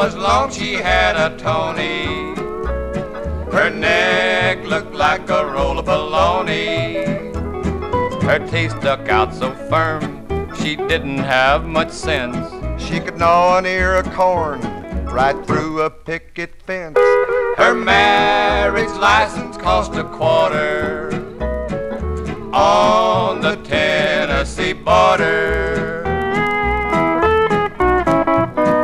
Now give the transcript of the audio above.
was long, she had a Tony. Her neck looked like a roll of bologna. Her teeth stuck out so firm, she didn't have much sense. She could gnaw an ear of corn right through a picket fence. Her marriage license cost $25.